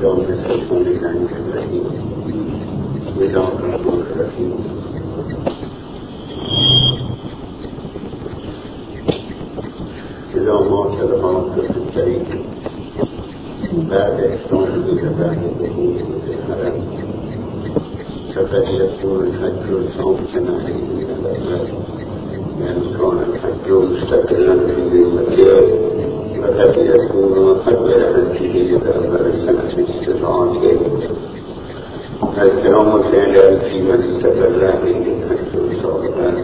بالله من الشيطان الرجيم بسم الله الرحمن الرحيم إذا مات الغاصب في الطريق بعد إحسانه بعد الدخول في الحرم فقد يكون الحج صامتا عليه من الأعمال لأن كان الحج مستقلا في المكان وقد يكون قبل حجه بأول سنة استطاعته الكلام الفعل في من استقر عليه الحج صامتا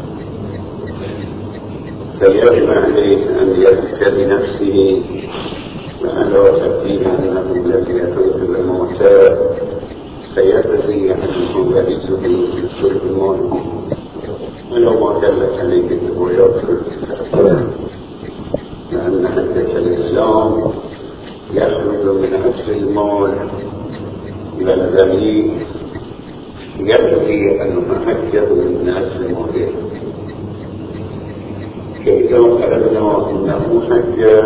فيجب عليه أن يذكر بنفسه وألا تبديل أنه الذي يتوب الموتى فيبغي عنه وليه بالصلب المال ولو ما دلت عليه الروايات لأن حجة الإسلام يخرج من أصل المال إلى الغني يبغي أن حجه من أصل ماله فإذا قلنا إنه حج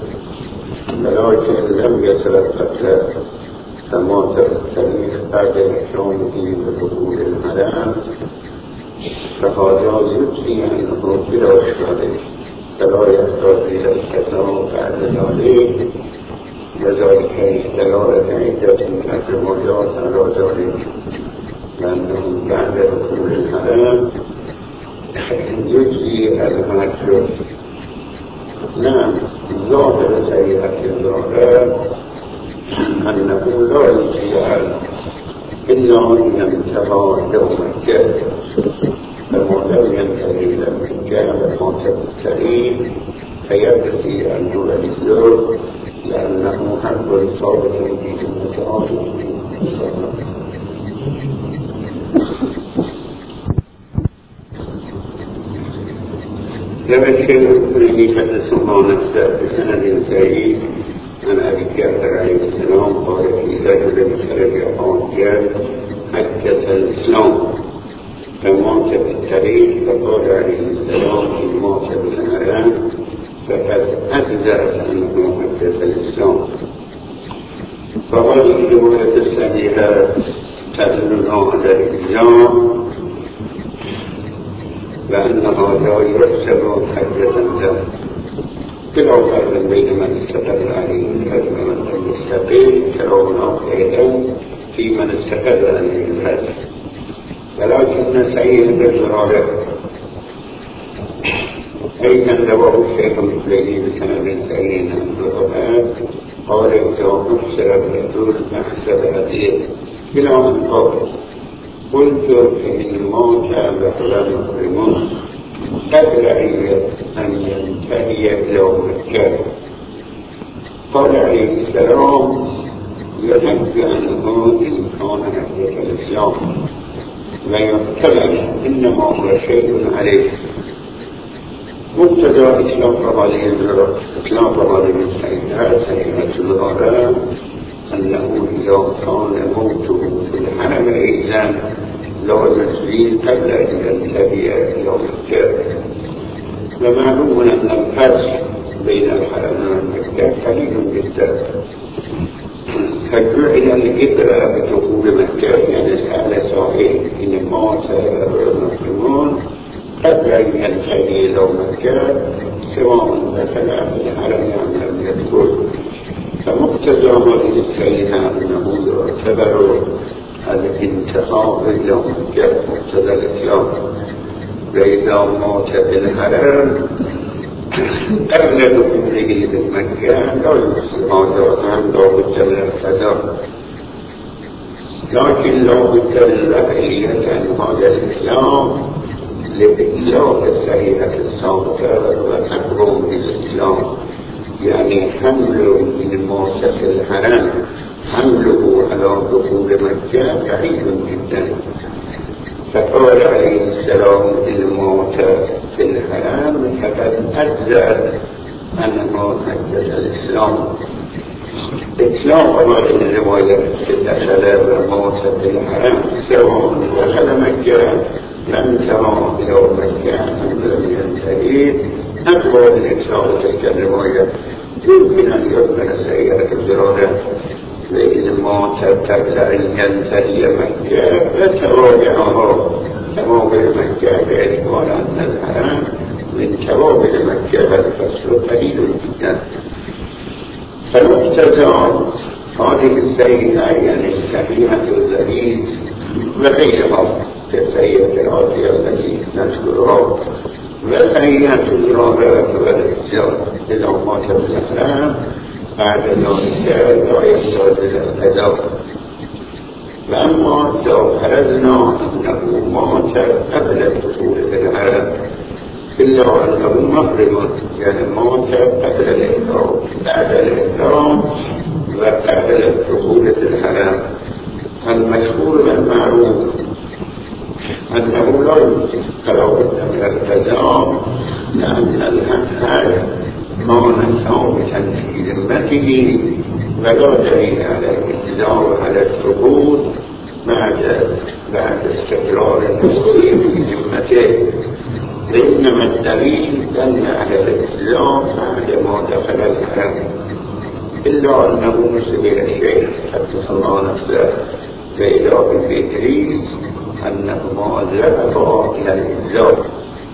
ولكن لم يتلقى فمات في التاريخ بعد إحرامه بدخول الحرم فهذا يجزي عنه بلا إشكال فلا يحتاج إلى القضاء بعد ذلك وذلك استدارة عدة من الروايات على ذلك لأنه بعد دخول الحرم يجزي الحج. نعم ظاهر سيئة الظاهر أنه لا يجزي إلا إن انتهى يوم الجهل فما لم ينتهي إلى الجهل مات الكريم فيبكي عنه وليه لأنه حق صادق به متعاطف يبشر كل حدث الله نفسه بسند سعيد عن أبي جعفر عليه السلام قال في رجل خرج حاجا حجة الإسلام فمات في الطريق فقال عليه السلام إن مات بالحرام فقد أجزأت عنه حجة الإسلام. فهذه الرواية الصحيحة تدلنا على الإسلام وأنها لا يحسب حجة له كلا فرق بين من استقر عليه الحج ومن لم يستقر كلاهما أيضا في من استقر عليه الحج ولكن سعيد الجرالة أيضا رواه الشيخ المسلمي بسند سعيد الجرالة قال إذا أحسر الرجل أحسب هديه كلا من قال قلت إن مات فلا محرمون قبل أن ينتهي يوم الجهل قال عليه السلام ينبئ عنه إن كان حجة الإسلام ويحتمل إنما هو شيء عليه مبتدى إطلاق هذه السيئات سيئة الغراء أنه إذا كان موته في الحرم إذن لا يجزي قبل أن ينتهي يوم الجهل ومعلوم أن الفرق بين الحرم والمكة قليل جدا فجعل الإبرة بدخول مكة يعني سأل سائل إن مات المسلمون قبل أن ينتهي يوم الجهل سواء دخل في الحرم أم لم يدخل فمقتضى هذه السيئة أنه يعتبر الانتهاء يوم الجهل مقتضى الإسلام وإذا مات بالحرم قبل دخوله بالمكة لا يحسن هذا لا بد من القضاء لكن لا بد من الرأي عن هذا الإسلام لإطلاق السيئة السابقة وتحرم بالإسلام يعني حمل من مات في الحرم حمله على دخول مكة بعيد جدا فقال عليه السلام الموت في الحرام فقد أجزأت أنه حجة الإسلام إطلاق هذه الرواية في الدخل والموت في الحرام سواء دخل مكة انتهى إلى مكة أم لم ينتهي أقوى من إطلاق تلك الرواية يمكن أن يكمل سيئة الجرادة وإن مات قبل أن ينتهي مكة فتوابعها توابع مكة باعتبار أن الحرم من توابع مكة والفصل قليل جدا. فمقتضى هذه السيئة يعني سفينة الزريز وغيرها كالسيئة العاطية التي نذكرها وسيئة الزرارة والإسلام إذا مات الإسلام بعد ذلك لا يحتاج إلى القضاء. وأما لو فرضنا أنه مات قبل دخول الحرم إلا أنه محرم يعني مات قبل الإحرام بعد الإحرام وقبل دخول الحرم، المشهور والمعروف أنه لا يمكن قراءة من القضاء لأن الحج كان ثابتا في ذمته ولا دليل على الإجزاء على السقوط بعد استقرار المسلم في ذمته، وإنما الدليل دل على الإسلام بعد ما دخل الحرم، إلا أنه نسب إلى الشيخ حدث الله نفسه بإله الإدريس أنهما ذهبا إلى الإجزاء.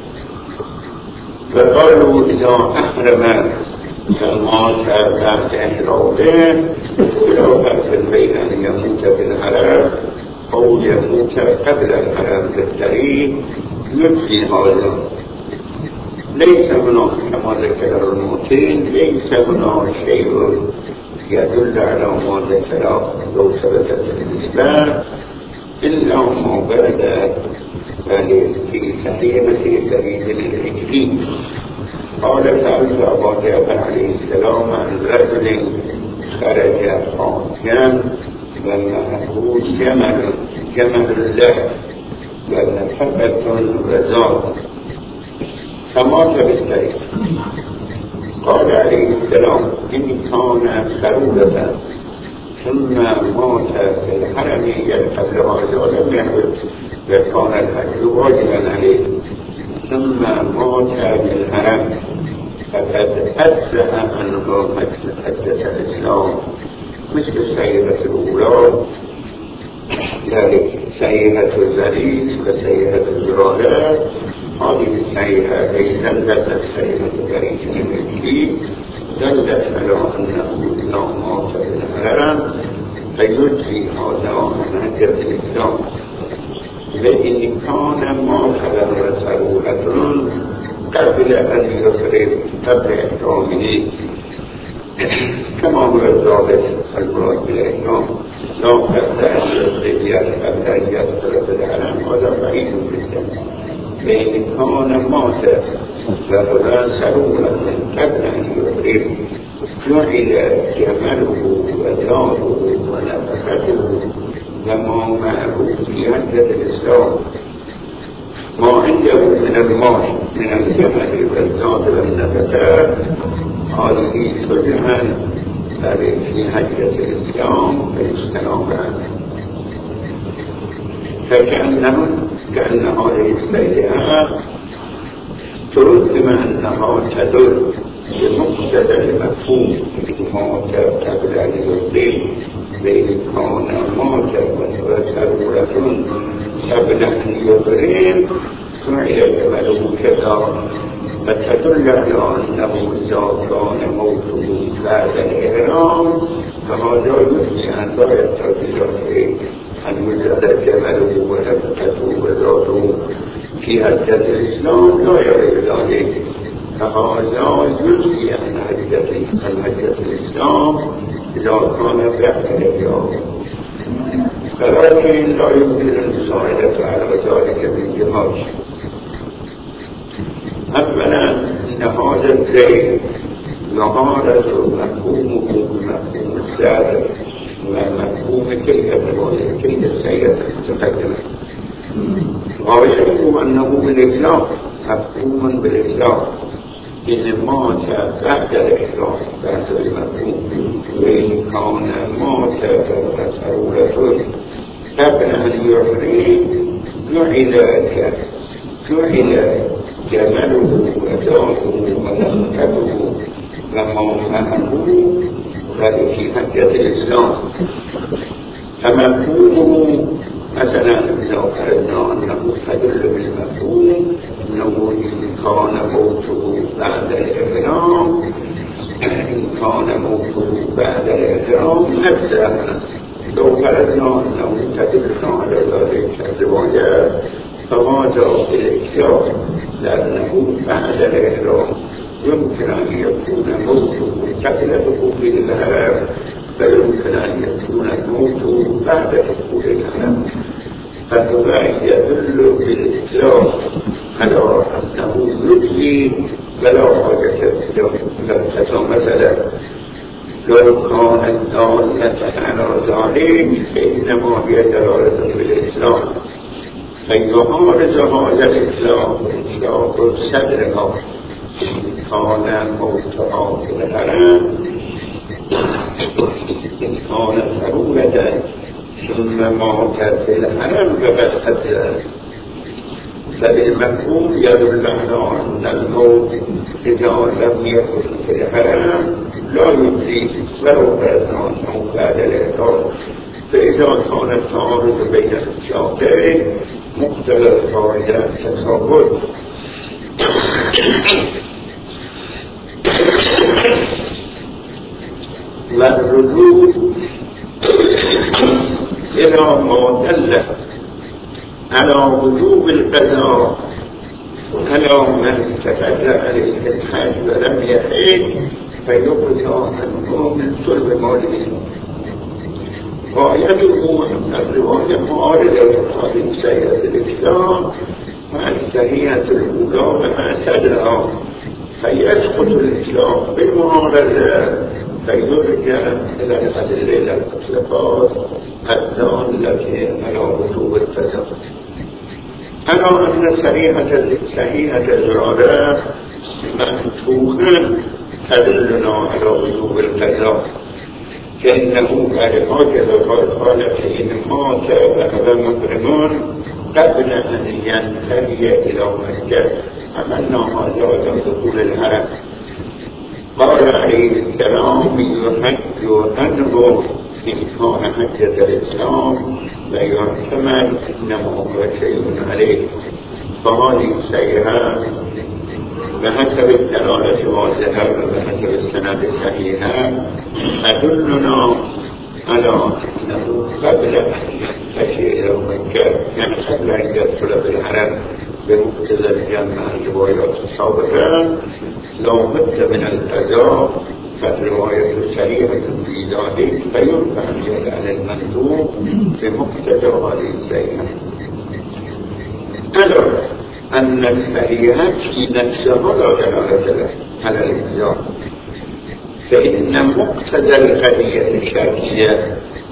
فقالوا إذا أحرم فمات بعد إحرامه ولو فرق بين أن يموت بالحرم أو يموت قبل الحرم بالطريق يبقي هذا. ليس هناك كما ذكر الموتين ليس هناك شيء يدل على ما ذكره لو ثبتت الإسلام إلا ما ورد في سحيمة سبيل الحكيم. قال سألت أبا جعفر عليه السلام عن رجل خرج حاجا ومعه جمل له ونفقة وزاد فمات بالطريق. قال عليه السلام إن كان خروبة ثم مات في الحرم قبل هذا ولم يحدث وكان الحج واجبا عليه ثم مات بالحرم فقد أجزأ عنه حجة الإسلام مثل السيئة الأولى ذلك سيئة الزريز وسيئة الزرارة. هذه السيئة دلت السيئة الزريز الملكي دلت على أنه إذا مات بالحرم فيجزي هذا عن حجة الإسلام. وإن كان مات ضرورة قبل أن يفرد قبل إحرامه كما هو الضابط المراد بالإحرام لا قبل أن يفرد قبل أن يفرد الحرم هذا بعيد جدا. وإن كان مات ضرورة قبل أن يفرد جعل جمله وزاره ونفقته وما معه في حجة الإسلام ما عنده من المال من الجمل والزاد والنفقات هذه تجعل في حجة الإسلام فيستلام عنه. كأن هذه السيئات ترد مع أنها تدل بمقتضى المفهوم مات قبل أن يفرد وإن كان مات وضرورة قبل أن يفرد فعل جمله كذا فتدل على أنه إذا كان موته بعد الإحرام فهذا يجزي أن لا يحتاج إلى أن يوجد جمله ونفقته وذاته في حجة الإسلام لا يريد ذلك، فهذا يجزي عن حجة الإسلام إذا كان بعد الإحرام. ولكن لا يمكن المساعدة على ذلك من جهات. أولا إن هذا الزيت مهارة مفهومه بمفهوم السادة ومفهوم تلك السيئة المتقدمة، ويعلم أنه بالإسلام مفهوم بالإسلام إن مات بعد الإحرام بحسب المفهوم، وإن كان مات ضرورة قبل أن يحرم جعل جمله وزاده ونفقته وما معه بل في حجة الإسلام. فمفهومه مثلا إذا فرضنا أنه تدل بالمفهوم أنه إن كان موته بعد الإحرام، إن كان موته بعد الإحرام نفسه، لو فرضنا أنه تدل على ذلك الروايات فماذا في الإكرام؟ لأنه بعد الإحرام يمكن أن يكون موته قبل دخول الحرم، فيمكن أن يكون الموت بعد دخول الحرم. فهذا يدل بالإسلام على أنه يجزي ولا حاجة له. مثلا لو كانت دالة على ذلك فإنما هي دلالة بالإسلام، فيعارض هذا الإسلام إطلاق صدرها كان موتها في الحرم إن كان ضرورة ثم مات في الحرم فقد قتله. فبالمفهوم يدل على أن الموت إذا لم يكن في الحرم لا يجزي ولو فرضنا أنه بعد الإحرام. فإذا كان التعارض بين الشيئين مقتضى القاعدة التساوي. والرجوع إلى ما دل على وجوب القضاء على من تفرع عليه الحج ولم يحج فيقضى عنه من صلب ماله. غايته أن الرواية معارضة لهذه سيئة الإسلام مع السريعة الأولى ومع صدرها، فيسقط الإسلام بالمعارضة فيرجع إلى الأدلة المطلقات الدالة على وجوب القضاء. على أن صحيحة الإرادة منسوخا تدلنا على وجوب القضاء، فإنه قد قال فإن مات وهو محرم قبل أن ينتهي إلى مكة عملنا هذا عند دخول الحرم. قال عليه السلام يحج عنه إن كان حجة الإسلام ويحتمل إنما هو شيء عليه. فهذه السيئة بحسب الدلالة واضحة وبحسب السند الصحيحة تدلنا على أنه قبل أن ينتهي إلى مكة، يعني قبل أن يدخل بالحرم بمقتضى الجمع الروايات السابقة لو بد من القضاء فالرواية الصحيحة في ذلك فيرفع اليد عن المندوب بمقتضى هذه السيئة. ألا أن السريعة في نفسها لا دلالة له على الإجزاء، فإن مقتضى القضية الشرعية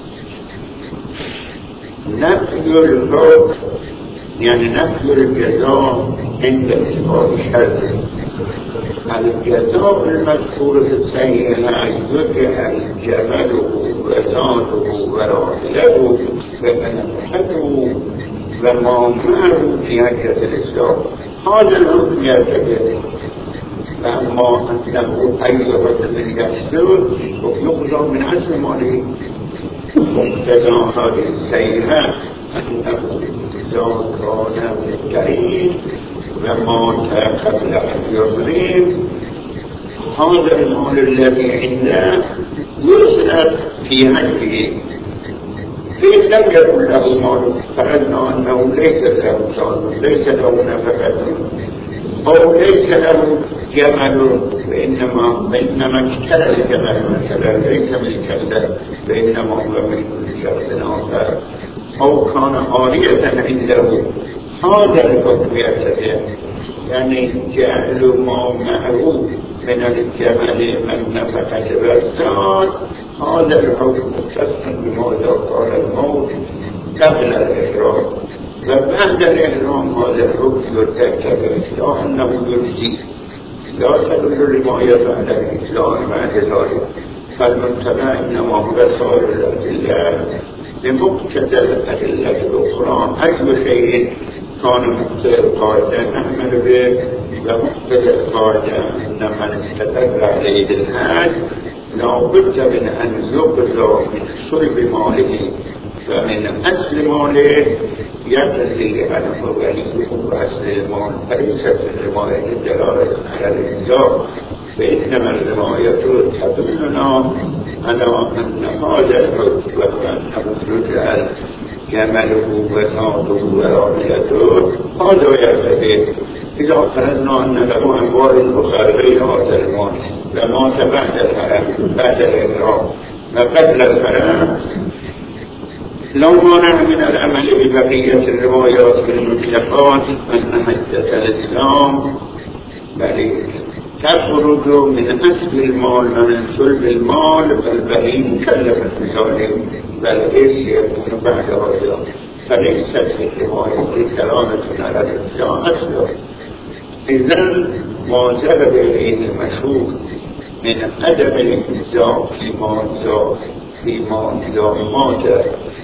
نفي الحكم، يعني نفي الجزاء عند إثبات الشرط. الجزاء المذكور في السيئة يجعل جمله وزاده وراحلته ومنفعته وما معه في حجة الإسلام. هذا الحكم يعتبر، فأما أنه أي رجل يسلم ويخرج من عزم ماله. مقتضى هذه السيئة أنه إذا كان مفترين ومات قبل أن يظلم هذا المال الذي عنده يصرف في حجه. فإن لم يكن له مال فرضنا أنه ليس له صاد، ليس له نفقة، أو ليس له جمل وإنما اشترى الجمل مثلا ليس ملكا له وإنما هو ملك لشخص آخر، أو كان عارية عنده، هذا الحكم يعتبر، يعني جعل ما معه من الجمل من نفقة والزاد. هذا الحكم مختص بماذا قال الموت قبل الإحرام، وبعد الإحرام هذا الحكم يرتكب إلا أنه يجزي، لا تدل الرواية على الإسلام بعد ذلك. فالمنتبه إنما هو صار الأدلة بمقتضى الأدلة الأخرى. أي شيء كان مقتضى القاعدة نعمل به، ومقتضى القاعدة أن من استدل عليه الحاج لابد من أن يقضى من صلب ماله ومن أصل ماله يقضي عنه وليه أصل المال، فليست الرواية الدلالة على الإجزاء، فإنما الرواية تدلنا على أن هذا الحكم وأنه رجع جمله وساده ورعيته هذا يعتبر. إذا فرضنا أن له أموال أخرى غير هذا المال لمات بعد الحرام بعد الإحرام وقبل الحرام، لو مانع من العمل ببقية الروايات بالمطلقات أن حجة الإسلام بل تخرج من أصل المال ومن صلب المال، فالبهي مكلفة بذلك بل يكون بعد هذا، فليست في الرواية دلالة على الإسلام أصلا. إذن ما ذهب إليه المشهور من عدم الإجزاء فيما إذا مات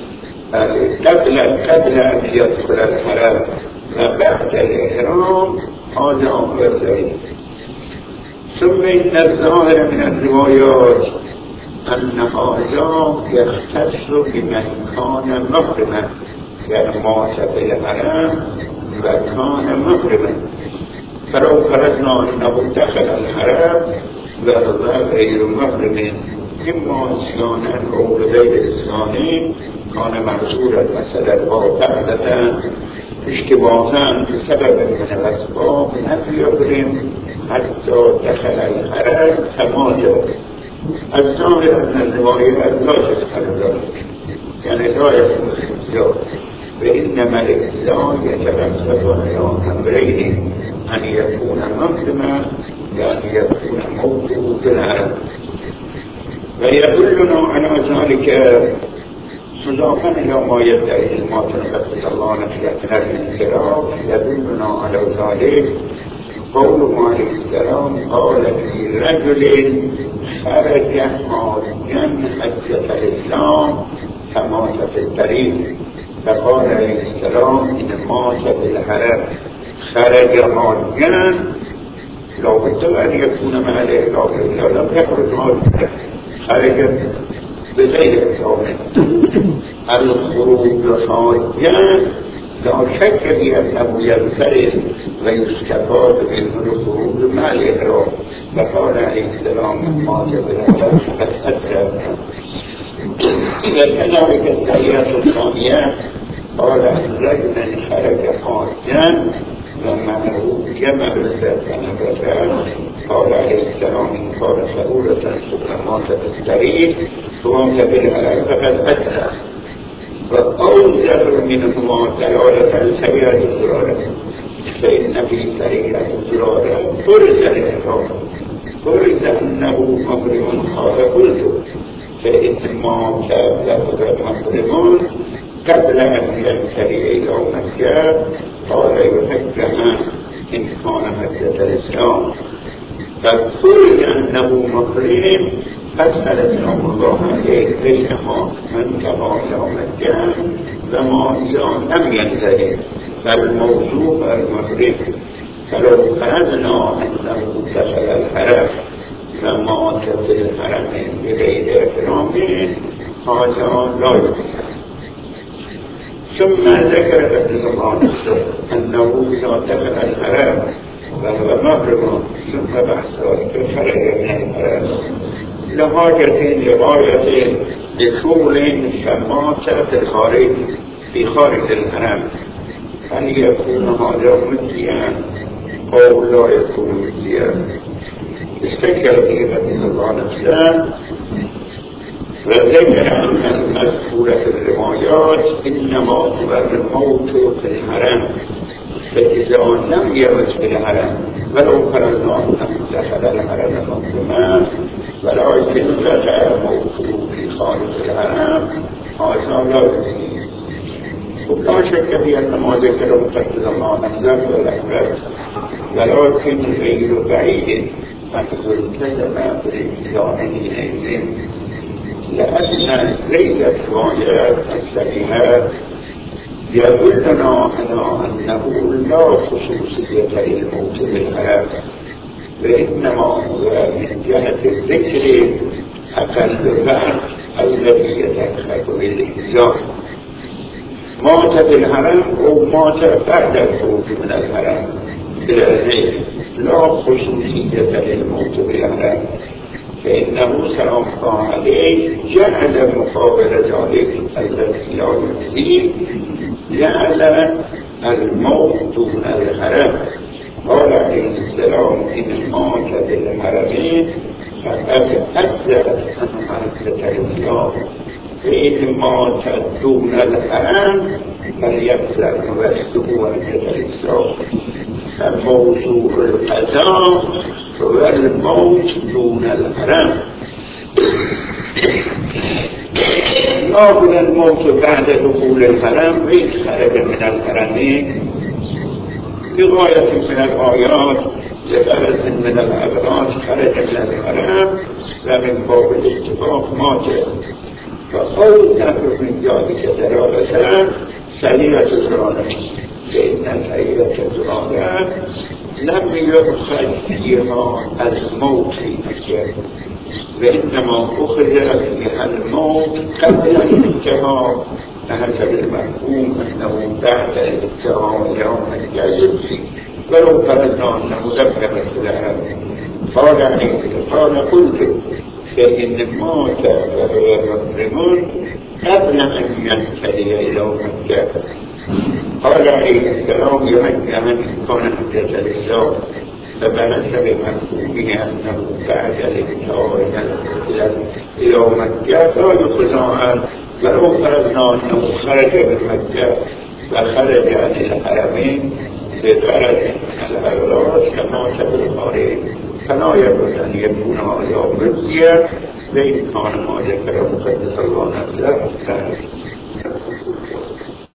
قبل أن يدخل الحرام وبعد الإحرام هذا أمر ضعيف. ثم إن الظاهر من الروايات أن هذا يختص بمن كان محرما، يعني مات في الحرام وكان محرما، فلو فرضنا أنه دخل الحرام وهو غير محرم إما إسلاما أو غير إسلام كان معذورا مثلا وبعدة اشتباها بسبب من الأسباب لم يحرم حتى دخل الحرام فمات. الظاهر أن الروايات لا تدخل ذلك، يعني لا يكون الإجزاء، وإنما الإجزاء يترتب على أمرين: أن يكون محرما وأن يكون موته في الحرم. ويدلنا على ذلك إضافة إلى ما يدعي الماطن قدس الله نشأتنا في الانحراف، يدلنا على ذلك قوله عليه السلام: قال في رجل خرج حاجا حجة الإسلام فمات في الطريق، فقال عليه السلام: إن مات في الحرم خرج حاجا لو بد أن يكون مع الإحرام، لو لم يخرج حاجا خرج بغير إحرام. الخروج حاجا لا شك بأنه ينفرد ويستفاد منه الخروج مع الإحرام، فقال عليه السلام: مات بالحرام فقد أدى. وكذلك الآيات الثانية قال: رجلا خرج حاجا ومعه جمل فنبذ، قال عليه السلام: إن قال سهولة ثم مات في الطريق ومات بالحرام فقد أدى. وأوزر منهما دلالة السريعة الزرارة، فإن في سريعة الزرارة فرز الإحرام، فرز أنه محرم قال قلت، فإن مات لفظ محرم قبل أن ينتهي إلى مكة قال يحجها إن كان حجة الإسلام، ففرز أنه محرم فاسأل السلام الله عليه بينما من كما يوم الجهل وما إذا لم ينتهي فالموضوع المحرم. فلو فرضنا أنه دخل الحرم ومات في الحرم بغير إحرام هذا لا يمكن. ثم ذكر رضي الله عنه أنه إذا دخل الحرم وهو محرم ثم بعد ذلك خرج من الحرم لحاجة لغاية لشغل فمات في خارج الحرم، هل يكون هذا مجزيا أو لا يكون مجزيا؟ استكر به رضي الله عنه وذكر أن المذكور في الروايات إنما هو الموت في الحرم، فإذا لم يمت في الحرم ولو فرضنا أنه دخل الحرم مظلما ولكن رجع موته في خارج الحرم هذا لا يمكن. ولا شك في أن ما ذكره قدس الله نفسه والأكبر، ولكن غير بعيد أن تلتزم بالإجزاء حينئذ، لأن ليلة روايات السليمات يدلنا على أنه لا خصوصية للموت بالحياة، وإنما هو من جهة الذكر أقل وقت الذي يتأخر بالإنسان مات بالحرم أو مات بعد الخروج من الحرم بالعزيز لا خصوصية للموت بالحرم فإنه سلام الله عليه جعل مقابل ذلك الذي لا يزيد جعل الموت دون الحرم قال عليه السلام إن مات بالحرمين فقد أكثر أن مرتبة الإسلام فإن مات دون الحرم فليكثر نفسه مرتبة الإسلام فموضوع القضاء هو الموت دون الحرم لكن الموت بعد دخول الحرم إذ خرج من الحرمين بغاية من الآيات لغرض من الأغراض خرج من الحرم ومن باب الاتفاق مات فقول نفر من ذلك دلالة سريرة الزرانة فإن سريرة الزرانة لم يؤخذ فيها الموت في نفسه وإنما أخذ فيها الموت قبل الانتهاء حسب المفهوم أنه بعد الانتهاء يوم الجاهل ولو فرضنا أنه ذكر السلام قال قلت فإن موت وهو محرم قبل أن ينتهي إلى يوم الجاهل قال عليه السلام يمكن أن يكون حجة لله فبحث بمفهومه أنه بعد الانتهاء إلى يوم الجاهل لا يخذ عنه ولو فرضنا أنه خرج من مكة وخرج عن الحرمين لغرض من الأغراض كما سبق فلا يجوز أن يكون هذا مبديا وإن كان ما ذكره قدس الله نفسه